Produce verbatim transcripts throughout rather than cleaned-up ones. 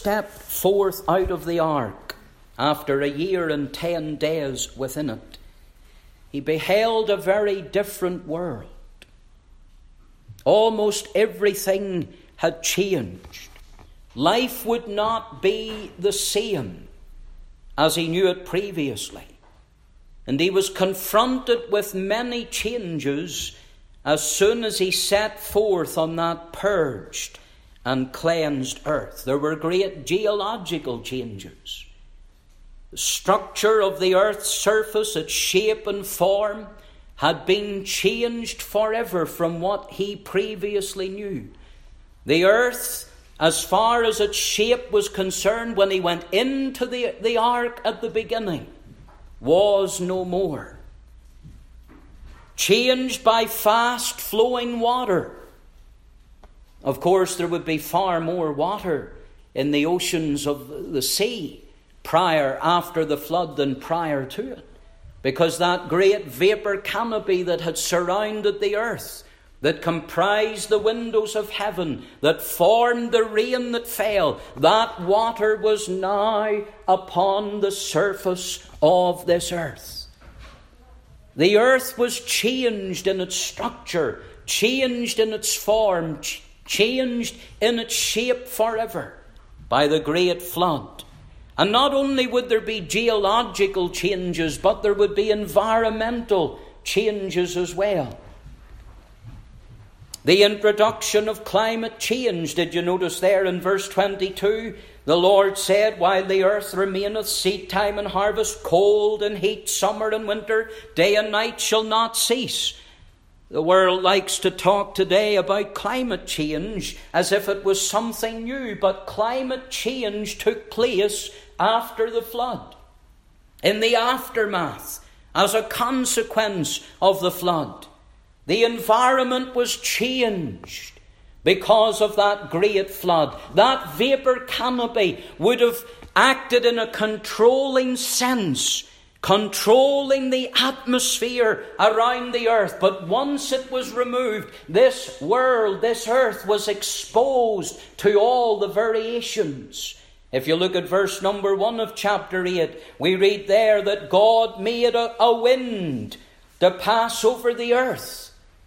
stepped forth out of the ark after a year and ten days within it, he beheld a very different world. Almost everything had changed. Life would not be the same as he knew it previously. And he was confronted with many changes as soon as he set forth on that purged and cleansed earth. There were great geological changes. The structure of the earth's surface, its shape and form, had been changed forever from what he previously knew. The earth, as far as its shape was concerned when he went into the, the ark at the beginning, was no more. Changed by fast flowing water. Of course, there would be far more water in the oceans of the sea prior, after the flood than prior to it, because that great vapor canopy that had surrounded the earth, that comprised the windows of heaven, that formed the rain that fell, that water was now upon the surface of this earth. The earth was changed in its structure, changed in its form, ch- changed in its shape forever by the great flood. And not only would there be geological changes, but there would be environmental changes as well. The introduction of climate change. Did you notice there in verse twenty-two? The Lord said, while the earth remaineth, seed time and harvest, cold and heat, summer and winter, day and night shall not cease. The world likes to talk today about climate change as if it was something new, but climate change took place after the flood, in the aftermath, as a consequence of the flood. The environment was changed because of that great flood. That vapor canopy would have acted in a controlling sense, controlling the atmosphere around the earth. But once it was removed, this world, this earth was exposed to all the variations. If you look at verse number one of chapter eight, we read there that God made a, a wind to pass over the earth.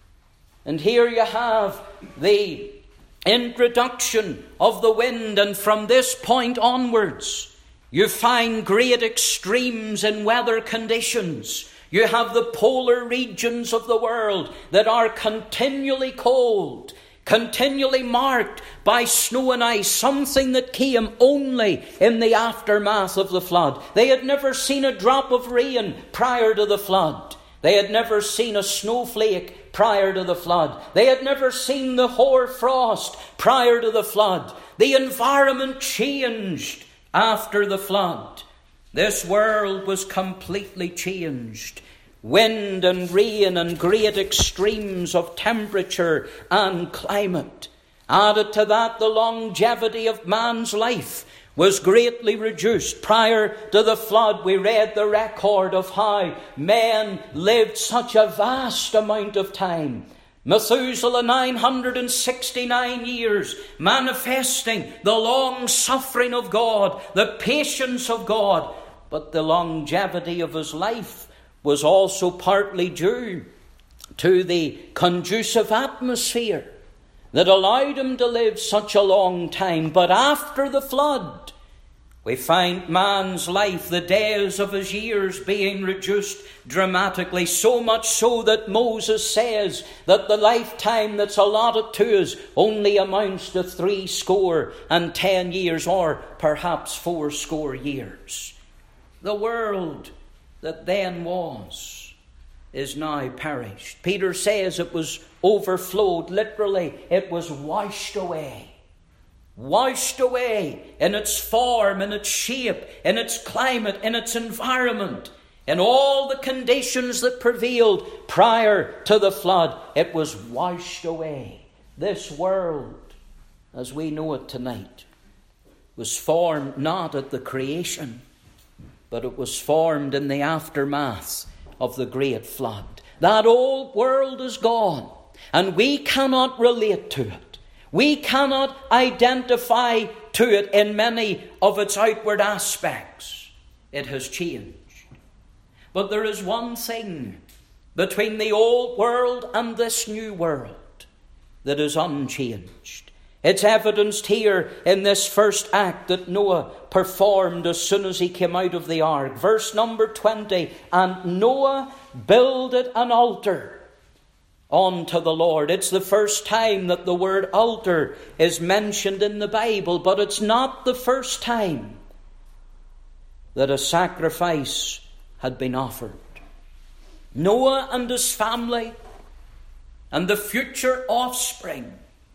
And here you have the introduction of the wind, and from this point onwards, you find great extremes in weather conditions. You have the polar regions of the world that are continually cold, continually marked by snow and ice, something that came only in the aftermath of the flood. They had never seen a drop of rain prior to the flood. They had never seen a snowflake prior to the flood. They had never seen the hoar frost prior to the flood. The environment changed after the flood. This world was completely changed. Wind and rain and great extremes of temperature and climate. Added to that, the longevity of man's life was greatly reduced. Prior to the flood, we read the record of how men lived such a vast amount of time. Methuselah, nine hundred sixty-nine years, manifesting the long suffering of God, the patience of God. But the longevity of his life was also partly due to the conducive atmosphere that allowed him to live such a long time. But after the flood, we find man's life, the days of his years, being reduced dramatically, so much so that Moses says that the lifetime that's allotted to us only amounts to three score and ten years, or perhaps four score years. The world that then was is now perished. Peter says it was overflowed. Literally, it was washed away. Washed away in its form, in its shape, in its climate, in its environment, in all the conditions that prevailed prior to the flood. It was washed away. This world, as we know it tonight, was formed not at the creation, but it was formed in the aftermath of the great flood. That old world is gone, and we cannot relate to it. We cannot identify to it in many of its outward aspects. It has changed. But there is one thing between the old world and this new world that is unchanged. It's evidenced here in this first act that Noah performed as soon as he came out of the ark. Verse number twenty, and Noah builded an altar unto the Lord. It's the first time that the word altar is mentioned in the Bible, but it's not the first time that a sacrifice had been offered. Noah and his family and the future offspring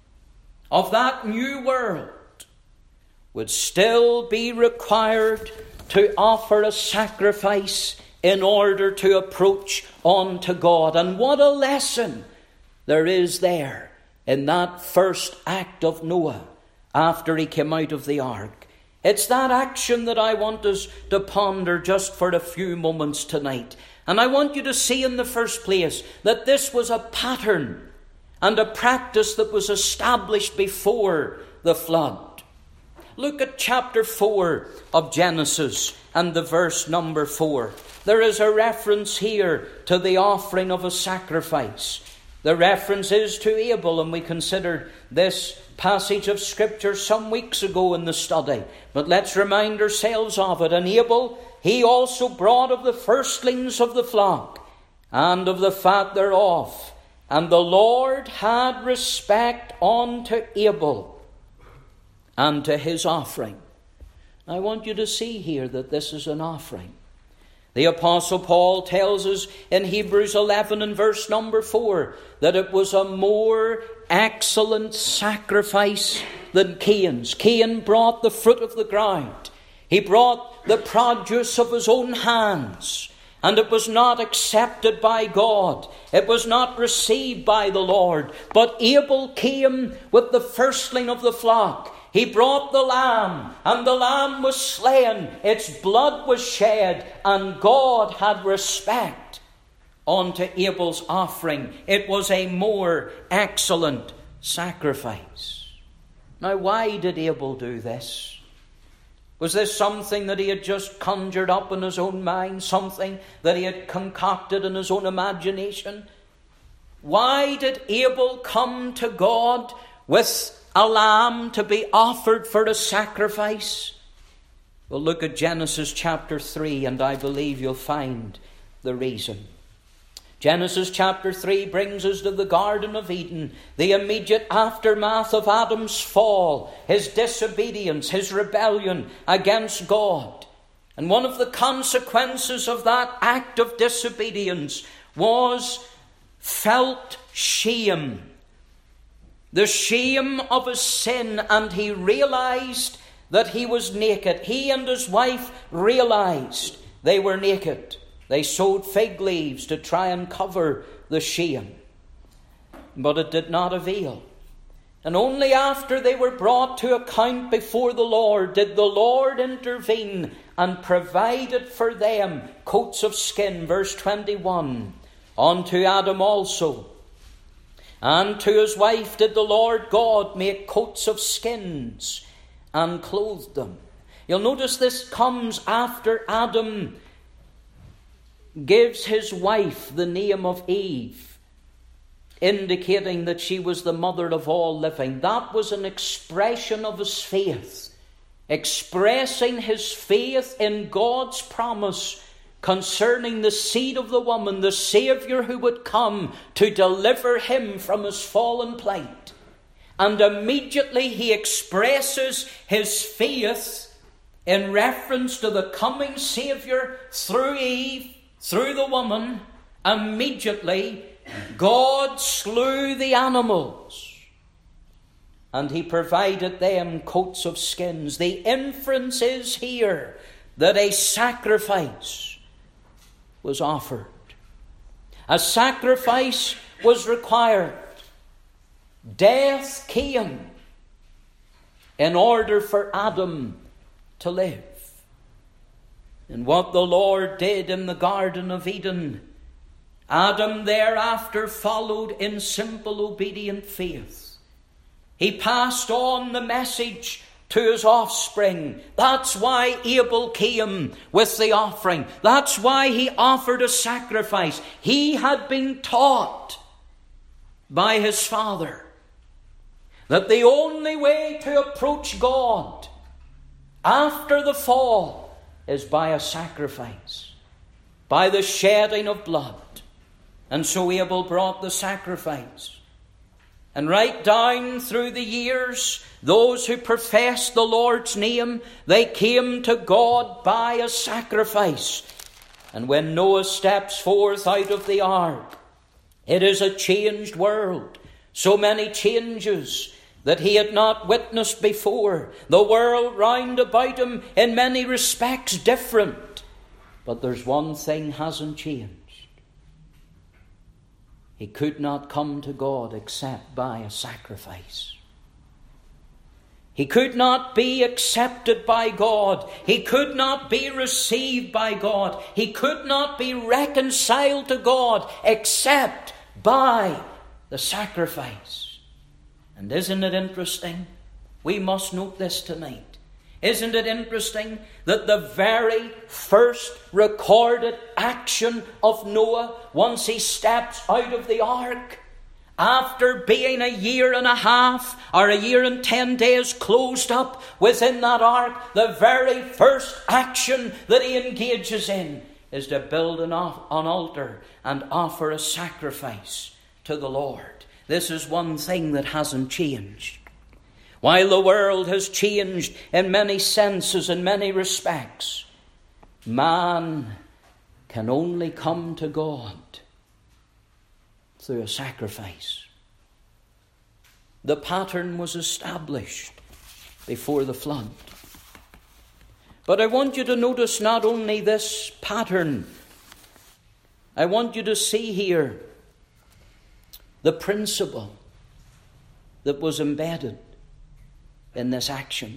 of that new world would still be required to offer a sacrifice in order to approach unto God. And what a lesson there is there in that first act of Noah after he came out of the ark. It's that action that I want us to ponder just for a few moments tonight. And I want you to see in the first place that this was a pattern and a practice that was established before the flood. Look at chapter four of Genesis and the verse number four. There is a reference here to the offering of a sacrifice. The reference is to Abel, and we considered this passage of Scripture some weeks ago in the study. But let's remind ourselves of it. And Abel, he also brought of the firstlings of the flock and of the fat thereof. And the Lord had respect unto Abel and to his offering. I want you to see here that this is an offering. The Apostle Paul tells us in Hebrews eleven and verse number four that it was a more excellent sacrifice than Cain's. Cain brought the fruit of the ground. He brought the produce of his own hands. And it was not accepted by God. It was not received by the Lord. But Abel came with the firstling of the flock. He brought the lamb, and the lamb was slain. Its blood was shed, and God had respect unto Abel's offering. It was a more excellent sacrifice. Now, why did Abel do this? Was this something that he had just conjured up in his own mind? Something that he had concocted in his own imagination? Why did Abel come to God with a lamb to be offered for a sacrifice? Well, look at Genesis chapter three, and I believe you'll find the reason. Genesis chapter three brings us to the Garden of Eden, the immediate aftermath of Adam's fall, his disobedience, his rebellion against God. And one of the consequences of that act of disobedience was felt shame. The shame of his sin, and he realized that he was naked. He and his wife realized they were naked. They sewed fig leaves to try and cover the shame. But it did not avail. And only after they were brought to account before the Lord did the Lord intervene and provided for them coats of skin. Verse twenty-one, unto Adam also and to his wife did the Lord God make coats of skins and clothed them. You'll notice this comes after Adam gives his wife the name of Eve, indicating that she was the mother of all living. That was an expression of his faith, expressing his faith in God's promise concerning the seed of the woman, the Saviour who would come to deliver him from his fallen plight. And immediately he expresses his faith in reference to the coming Saviour through Eve, through the woman. Immediately God slew the animals and he provided them coats of skins. The inference is here that a sacrifice was offered. A sacrifice was required. Death came in order for Adam to live. And what the Lord did in the Garden of Eden, Adam thereafter followed in simple obedient faith. He passed on the message to his offspring. That's why Abel came with the offering. That's why he offered a sacrifice. He had been taught by his father that the only way to approach God after the fall is by a sacrifice, by the shedding of blood. And so Abel brought the sacrifice. And right down through the years, those who professed the Lord's name, they came to God by a sacrifice. And when Noah steps forth out of the ark, it is a changed world. So many changes that he had not witnessed before. The world round about him in many respects different. But there's one thing hasn't changed. He could not come to God except by a sacrifice. He could not be accepted by God. He could not be received by God. He could not be reconciled to God except by the sacrifice. And isn't it interesting? We must note this tonight. Isn't it interesting that the very first recorded action of Noah, once he steps out of the ark, after being a year and a half or a year and ten days closed up within that ark, the very first action that he engages in is to build an, an altar and offer a sacrifice to the Lord. This is one thing that hasn't changed. While the world has changed in many senses, in many respects, man can only come to God through a sacrifice. The pattern was established before the flood. But I want you to notice not only this pattern, I want you to see here the principle that was embedded in this action.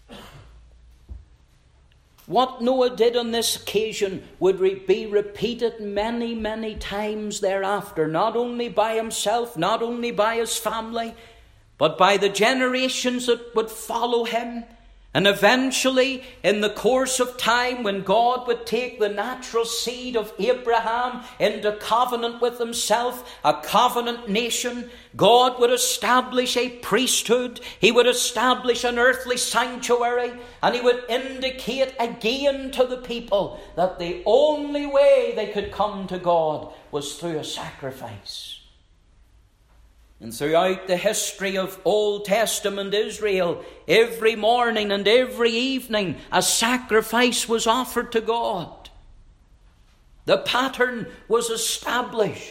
What Noah did on this occasion would re- be repeated many, many times thereafter, not only by himself, not only by his family, but by the generations that would follow him. And eventually, in the course of time, when God would take the natural seed of Abraham into covenant with himself, a covenant nation, God would establish a priesthood. He would establish an earthly sanctuary. And he would indicate again to the people that the only way they could come to God was through a sacrifice. And throughout the history of Old Testament Israel, every morning and every evening, a sacrifice was offered to God. The pattern was established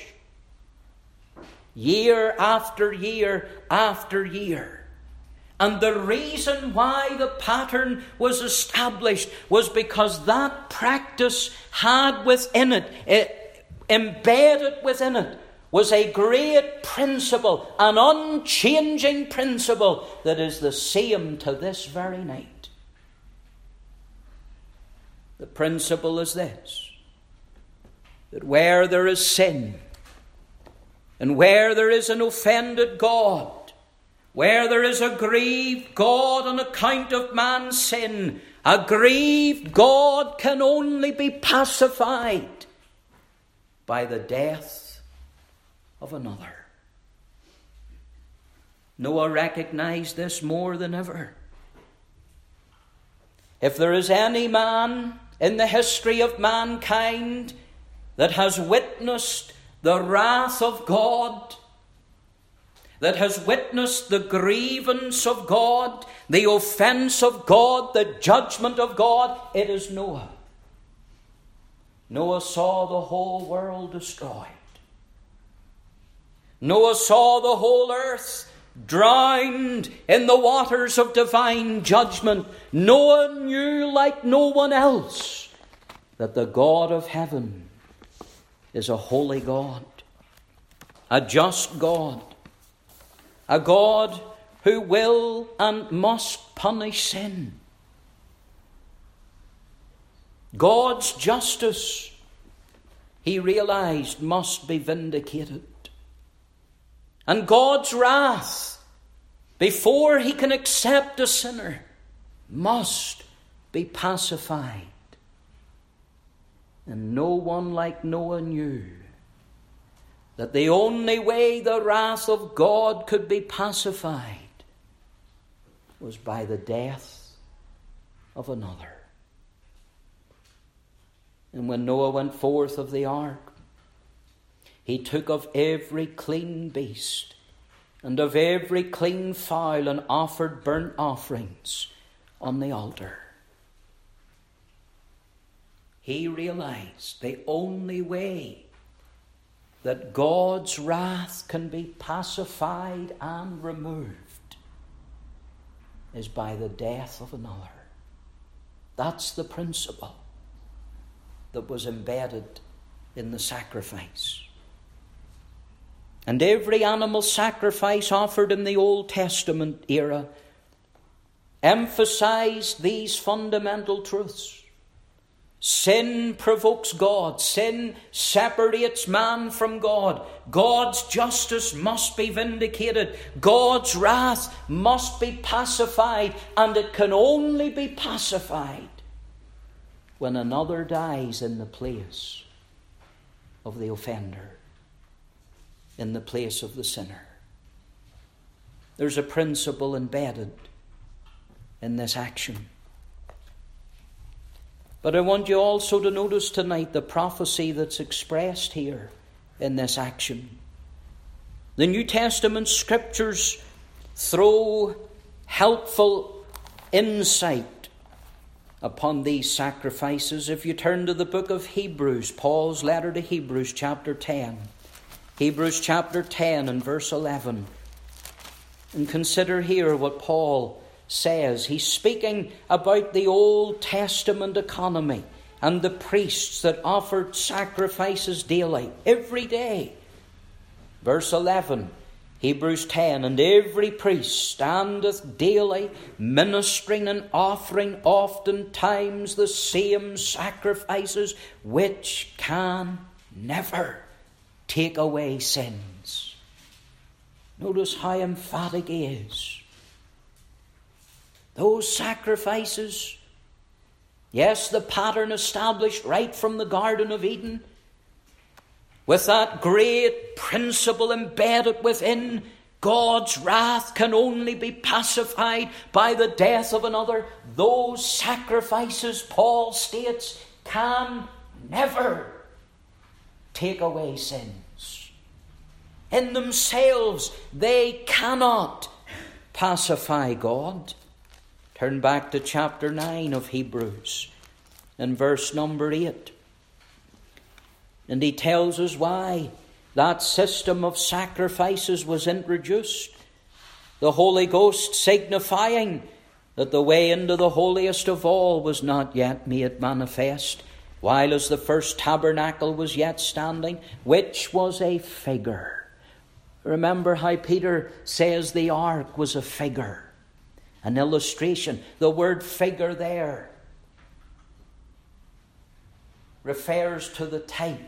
year after year after year. And the reason why the pattern was established was because that practice had within it, it embedded within it, was a great principle, an unchanging principle that is the same to this very night. The principle is this: that where there is sin, and where there is an offended God, where there is a grieved God on account of man's sin, a grieved God can only be pacified by the death of another. Noah recognized this more than ever. If there is any man in the history of mankind that has witnessed the wrath of God, that has witnessed the grievance of God, the offense of God, the judgment of God, it is Noah. Noah saw the whole world destroyed. Noah saw the whole earth drowned in the waters of divine judgment. Noah knew like no one else that the God of heaven is a holy God, a just God, a God who will and must punish sin. God's justice, he realized, must be vindicated. And God's wrath, before he can accept a sinner, must be pacified. And no one like Noah knew that the only way the wrath of God could be pacified was by the death of another. And when Noah went forth of the ark, he took of every clean beast and of every clean fowl and offered burnt offerings on the altar. He realized the only way that God's wrath can be pacified and removed is by the death of another. That's the principle that was embedded in the sacrifice. And every animal sacrifice offered in the Old Testament era emphasized these fundamental truths. Sin provokes God. Sin separates man from God. God's justice must be vindicated. God's wrath must be pacified. And it can only be pacified when another dies in the place of the offender, in the place of the sinner. There's a principle embedded in this action. But I want you also to notice tonight the prophecy that's expressed here in this action. The New Testament scriptures throw helpful insight upon these sacrifices. If you turn to the book of Hebrews, Paul's letter to Hebrews chapter ten. Hebrews chapter ten and verse eleven. And consider here what Paul says. He's speaking about the Old Testament economy and the priests that offered sacrifices daily, every day. Verse eleven, Hebrews ten, and every priest standeth daily, ministering and offering oftentimes the same sacrifices, which can never take away sins. Notice how emphatic he is. Those sacrifices, yes, the pattern established right from the Garden of Eden, with that great principle embedded within, God's wrath can only be pacified by the death of another. Those sacrifices, Paul states, can never take away sins. In themselves, they cannot pacify God. Turn back to chapter nine of Hebrews and verse number eight. And he tells us why that system of sacrifices was introduced. The Holy Ghost signifying that the way into the holiest of all was not yet made manifest, while as the first tabernacle was yet standing, which was a figure. Remember how Peter says the ark was a figure. An illustration. The word figure there refers to the type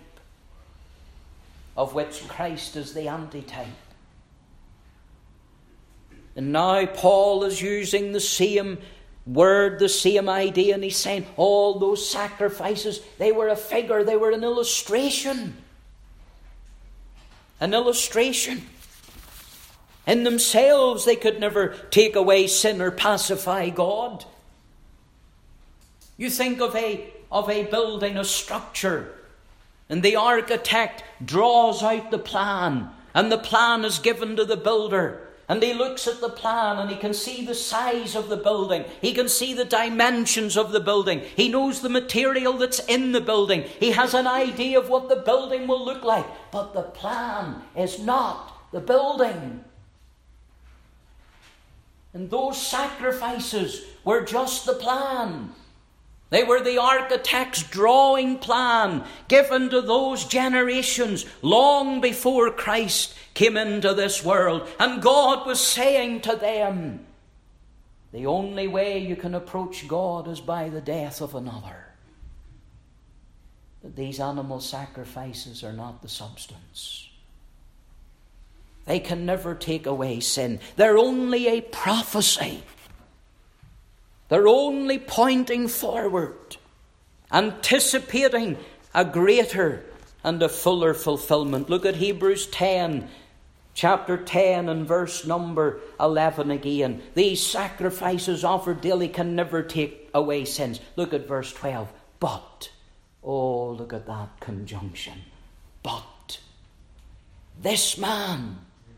of which Christ is the antitype. And now Paul is using the same word, the same idea, and he's saying all those sacrifices, they were a figure, they were an illustration. An illustration. In themselves, they could never take away sin or pacify God. You think of a, of a building, a structure, and the architect draws out the plan, and the plan is given to the builder. And he looks at the plan and he can see the size of the building. He can see the dimensions of the building. He knows the material that's in the building. He has an idea of what the building will look like. But the plan is not the building. And those sacrifices were just the plan. They were the architect's drawing plan given to those generations long before Christ came into this world. And God was saying to them, the only way you can approach God is by the death of another. But these animal sacrifices are not the substance. They can never take away sin. They're only a prophecy They're only pointing forward, anticipating a greater and a fuller fulfillment. Look at Hebrews ten, chapter ten and verse number eleven again. These sacrifices offered daily can never take away sins. Look at verse twelve. But, oh, look at that conjunction. But this man,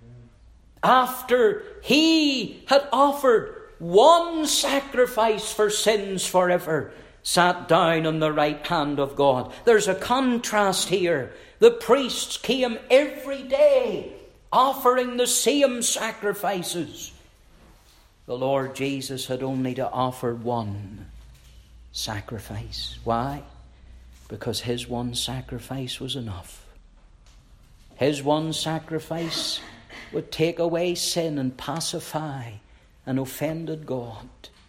after he had offered one sacrifice for sins forever, sat down on the right hand of God. There's a contrast here. The priests came every day offering the same sacrifices. The Lord Jesus had only to offer one sacrifice. Why? Because his one sacrifice was enough. His one sacrifice would take away sin and pacify an offended God.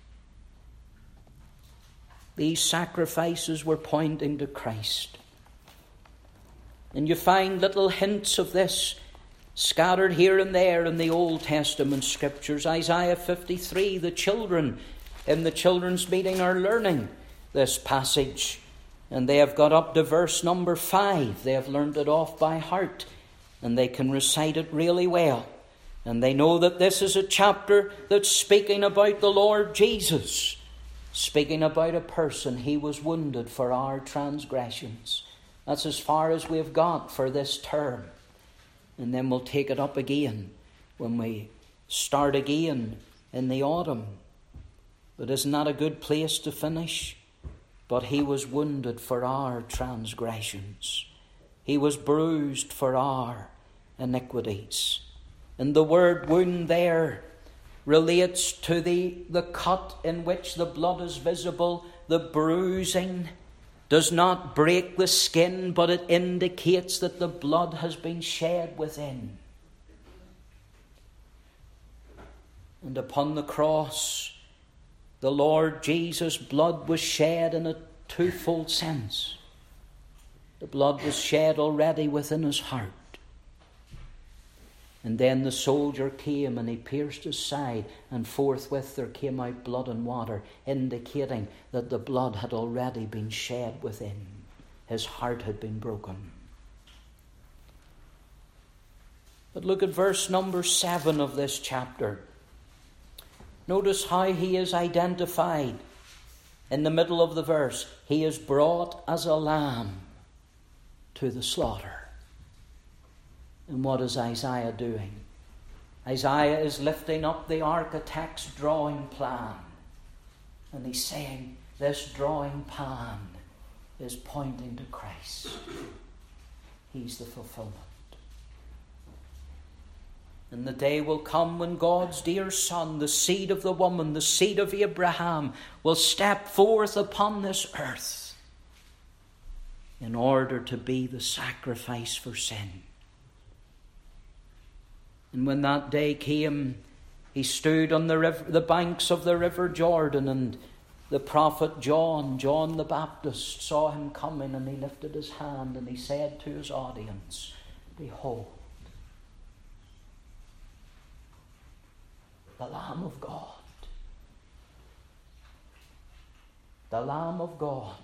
These sacrifices were pointing to Christ. And you find little hints of this scattered here and there in the Old Testament scriptures. Isaiah fifty-three, the children in the children's meeting are learning this passage. And they have got up to verse number five. They have learned it off by heart. And they can recite it really well. And they know that this is a chapter that's speaking about the Lord Jesus. Speaking about a person. He was wounded for our transgressions. That's as far as we've got for this term. And then we'll take it up again when we start again in the autumn. But isn't that a good place to finish? But he was wounded for our transgressions. He was bruised for our iniquities. And the word wound there relates to the, the cut in which the blood is visible. The bruising does not break the skin, but it indicates that the blood has been shed within. And upon the cross, the Lord Jesus' blood was shed in a twofold sense. The blood was shed already within his heart. And then the soldier came and he pierced his side, and forthwith there came out blood and water, indicating that the blood had already been shed within. His heart had been broken. But look at verse number seven of this chapter. Notice how he is identified in the middle of the verse. He is brought as a lamb to the slaughter. And what is Isaiah doing? Isaiah is lifting up the architect's drawing plan. And he's saying, this drawing plan is pointing to Christ. He's the fulfillment. And the day will come when God's dear Son, the seed of the woman, the seed of Abraham, will step forth upon this earth in order to be the sacrifice for sin. And when that day came, he stood on the river, the banks of the river Jordan, and the prophet John, John the Baptist, saw him coming, and he lifted his hand and he said to his audience, behold, the Lamb of God. The Lamb of God.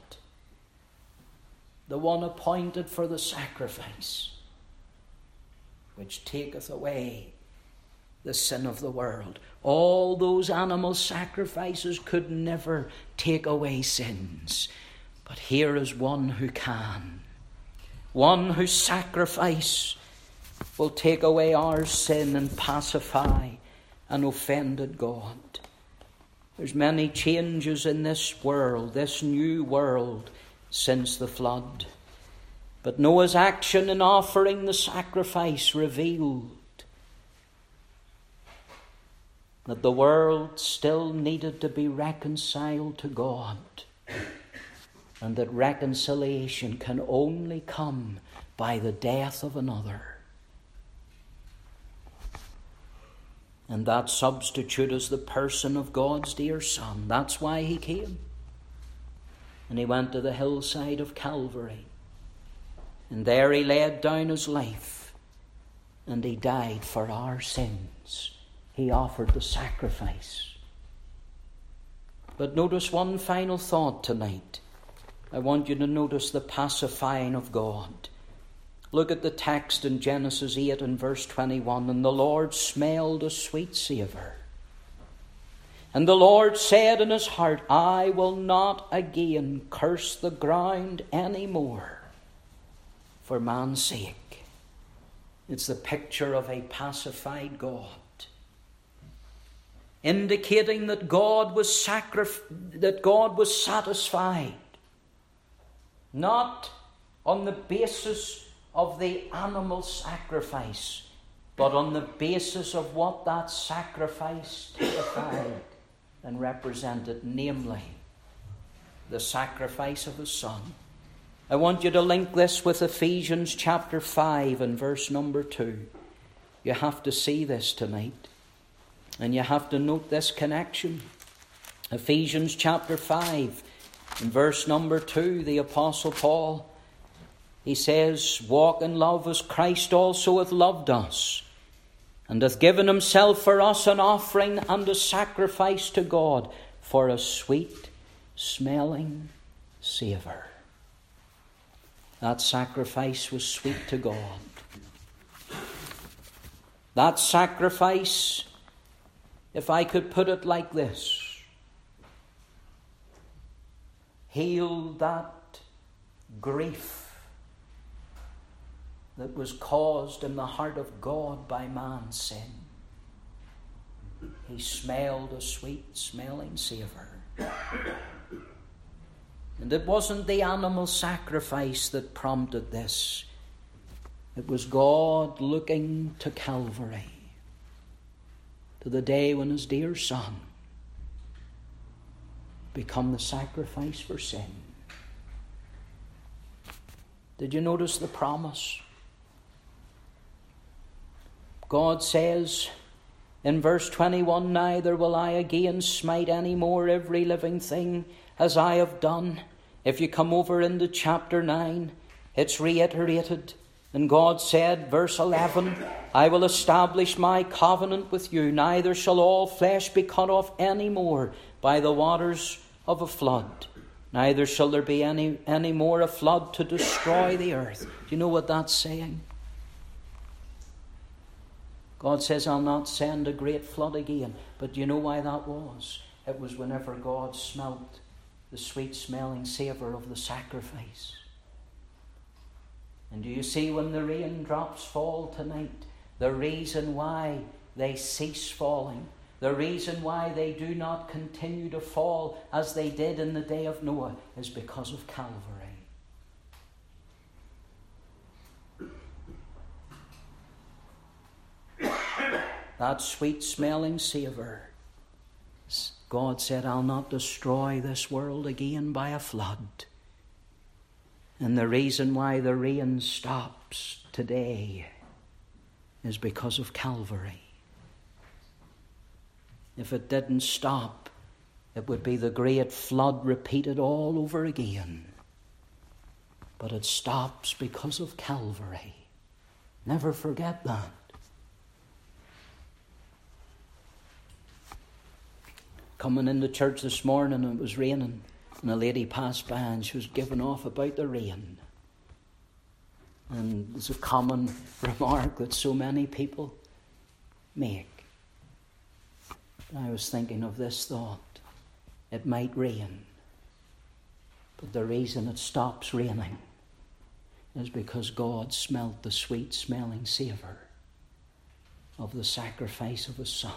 The one appointed for the sacrifice, which taketh away the sin of the world. All those animal sacrifices could never take away sins. But here is one who can. One whose sacrifice will take away our sin and pacify an offended God. There's many changes in this world, this new world, since the flood. But Noah's action in offering the sacrifice revealed that the world still needed to be reconciled to God, and that reconciliation can only come by the death of another. And that substitute is the person of God's dear Son. That's why he came. And he went to the hillside of Calvary. And there he laid down his life. And he died for our sins. He offered the sacrifice. But notice one final thought tonight. I want you to notice the pacifying of God. Look at the text in Genesis eight and verse twenty-one. And the Lord smelled a sweet savour. And the Lord said in his heart, I will not again curse the ground any more for man's sake. It's the picture of a pacified God, indicating that God was sacrif- that God was satisfied, not on the basis of the animal sacrifice, but on the basis of what that sacrifice typified and represented, namely the sacrifice of his Son. I want you to link this with Ephesians chapter five and verse number two. You have to see this tonight, and you have to note this connection. Ephesians chapter five and verse number two, the Apostle Paul, he says, walk in love as Christ also hath loved us, and hath given himself for us an offering and a sacrifice to God for a sweet smelling savour. That sacrifice was sweet to God. That sacrifice, if I could put it like this, healed that grief that was caused in the heart of God by man's sin. He smelled a sweet smelling savour. And it wasn't the animal sacrifice that prompted this. It was God looking to Calvary, to the day when his dear Son become the sacrifice for sin. Did you notice the promise? God says in verse twenty-one, neither will I again smite any more every living thing as I have done. If you come over into chapter nine, it's reiterated. And God said, verse eleven, I will establish my covenant with you, neither shall all flesh be cut off any more by the waters of a flood. Neither shall there be any, any more a flood to destroy the earth. Do you know what that's saying? God says, I'll not send a great flood again. But do you know why that was? It was whenever God smelt the sweet smelling savour of the sacrifice. And do you see when the raindrops fall tonight, the reason why they cease falling, the reason why they do not continue to fall as they did in the day of Noah, is because of Calvary. That sweet smelling savour, God said, I'll not destroy this world again by a flood. And the reason why the rain stops today is because of Calvary. If it didn't stop, it would be the great flood repeated all over again. But it stops because of Calvary. Never forget that. Coming into church this morning, it was raining, and a lady passed by and she was giving off about the rain. And it's a common remark that so many people make. I was thinking of this thought. It might rain, but the reason it stops raining is because God smelt the sweet smelling savour of the sacrifice of his Son.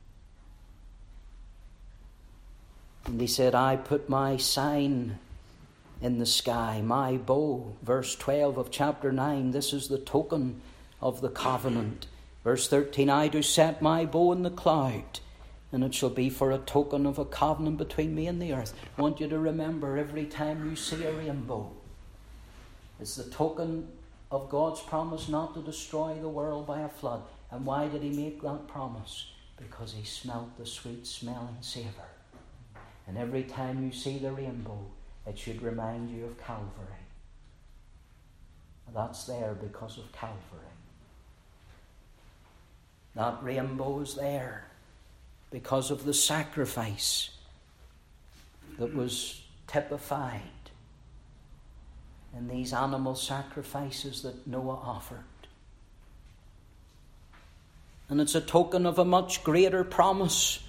And he said, I put my sign in the sky, my bow. Verse twelve of chapter nine, this is the token of the covenant. Verse thirteen, I do set my bow in the cloud, and it shall be for a token of a covenant between me and the earth. I want you to remember, every time you see a rainbow, it's the token of God's promise not to destroy the world by a flood. And why did he make that promise? Because he smelt the sweet smelling savour. And every time you see the rainbow, it should remind you of Calvary. That's there because of Calvary. That rainbow is there because of the sacrifice that was typified in these animal sacrifices that Noah offered. And it's a token of a much greater promise,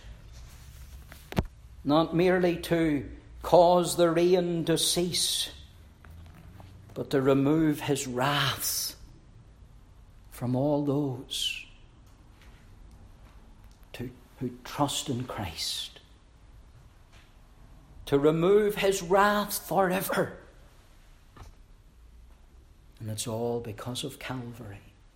not merely to cause the rain to cease, but to remove his wrath from all those to, who trust in Christ. To remove his wrath forever. And it's all because of Calvary.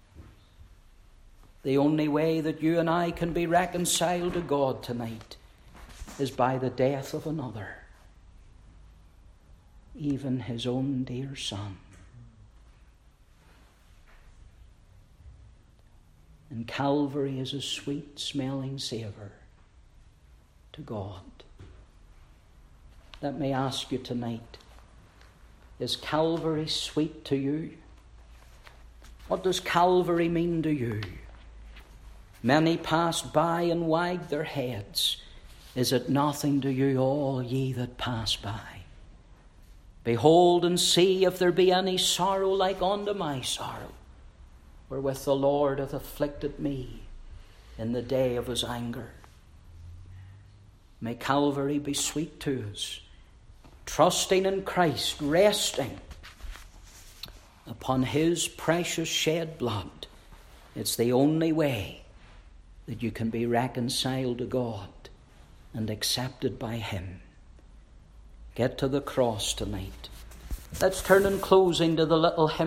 The only way that you and I can be reconciled to God tonight is by the death of another, even his own dear Son. And Calvary is a sweet-smelling savour to God. Let me ask you tonight, is Calvary sweet to you? What does Calvary mean to you? Many passed by and wagged their heads. Is it nothing to you, all ye that pass by? Behold and see if there be any sorrow like unto my sorrow, wherewith the Lord hath afflicted me in the day of his anger. May Calvary be sweet to us, trusting in Christ, resting upon his precious shed blood. It's the only way that you can be reconciled to God and accepted by him. Get to the cross tonight. Let's turn in closing to the little hymn.